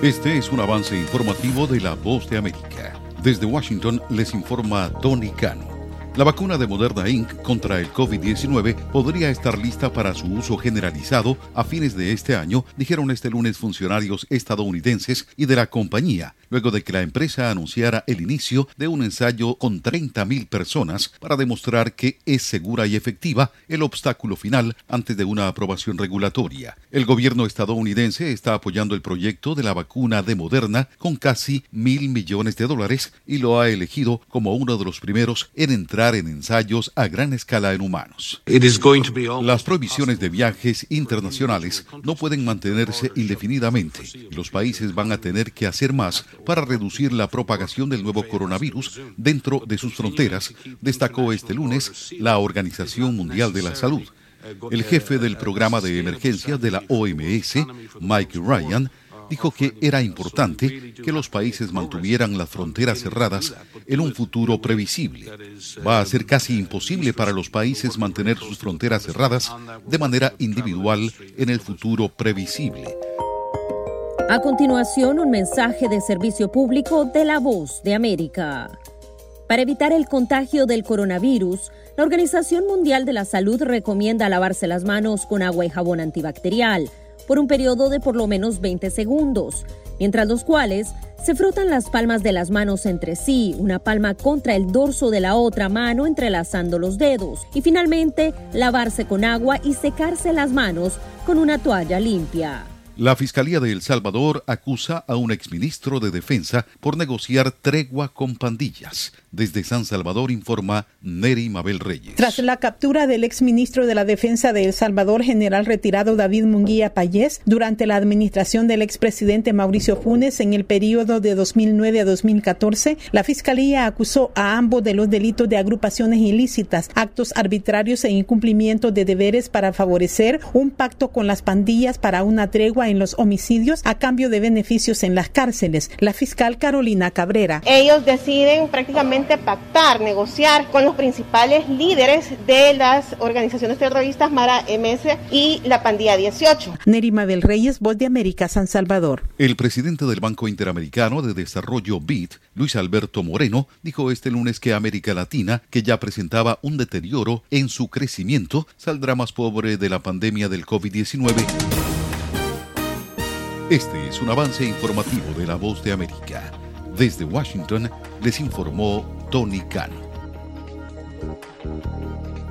Este es un avance informativo de La Voz de América. Desde Washington les informa Tony Cano. La vacuna de Moderna Inc. contra el COVID-19 podría estar lista para su uso generalizado a fines de este año, dijeron este lunes funcionarios estadounidenses y de la compañía, luego de que la empresa anunciara el inicio de un ensayo con 30,000 personas para demostrar que es segura y efectiva, el obstáculo final antes de una aprobación regulatoria. El gobierno estadounidense está apoyando el proyecto de la vacuna de Moderna con casi $1,000 millones y lo ha elegido como uno de los primeros en entrar en ensayos a gran escala en humanos. Las prohibiciones de viajes internacionales no pueden mantenerse indefinidamente y los países van a tener que hacer más para reducir la propagación del nuevo coronavirus dentro de sus fronteras, destacó este lunes la Organización Mundial de la Salud. El jefe del programa de emergencias de la OMS, Mike Ryan, dijo que era importante que los países mantuvieran las fronteras cerradas en un futuro previsible. Va a ser casi imposible para los países mantener sus fronteras cerradas de manera individual en el futuro previsible. A continuación, un mensaje de servicio público de La Voz de América. Para evitar el contagio del coronavirus, la Organización Mundial de la Salud recomienda lavarse las manos con agua y jabón antibacterial por un periodo de por lo menos 20 segundos, mientras los cuales se frotan las palmas de las manos entre sí, una palma contra el dorso de la otra mano entrelazando los dedos, y finalmente lavarse con agua y secarse las manos con una toalla limpia. La Fiscalía de El Salvador acusa a un exministro de Defensa por negociar tregua con pandillas. Desde San Salvador informa Nery Mabel Reyes. Tras la captura del exministro de la Defensa de El Salvador, general retirado David Munguía Payés, durante la administración del expresidente Mauricio Funes en el periodo de 2009 a 2014, la Fiscalía acusó a ambos de los delitos de agrupaciones ilícitas, actos arbitrarios e incumplimiento de deberes para favorecer un pacto con las pandillas para una tregua en los homicidios a cambio de beneficios en las cárceles. La fiscal Carolina Cabrera. Ellos deciden prácticamente pactar, negociar con los principales líderes de las organizaciones terroristas Mara MS y la Pandilla 18. Nery Mabel Reyes, Voz de América, San Salvador. El presidente del Banco Interamericano de Desarrollo BID, Luis Alberto Moreno, dijo este lunes que América Latina, que ya presentaba un deterioro en su crecimiento, saldrá más pobre de la pandemia del COVID-19. Este es un avance informativo de La Voz de América. Desde Washington les informó Tony Cano.